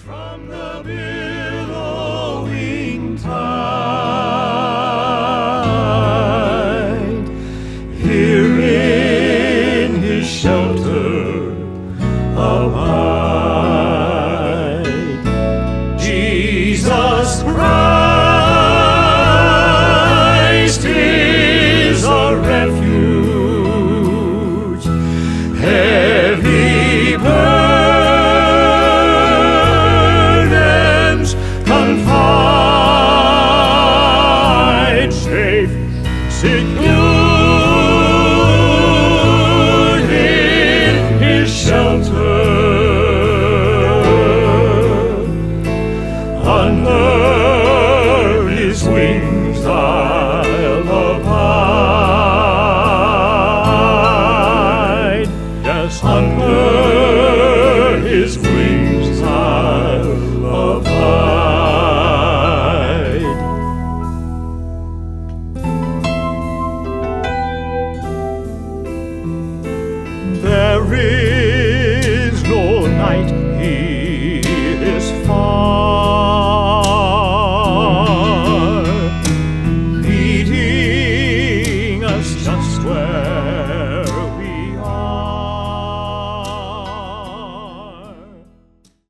from the billowing tide. Here in his shelter abide. Jesus Christ is a refuge. Heavy burdens confide, safe, secure in his shelter. Under his wings I'll abide. Yes, under his wings I'll abide. There is no night, he is far, leading us just where